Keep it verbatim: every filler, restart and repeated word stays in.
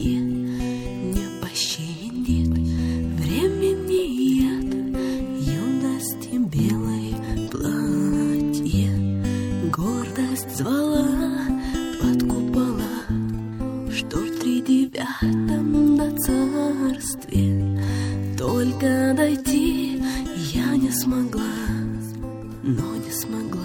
не пощадит, времени нет, юности белой платье. Гордость звала под купола, что в тридевятом на царстве. Только дойти я не смогла, но не смогла.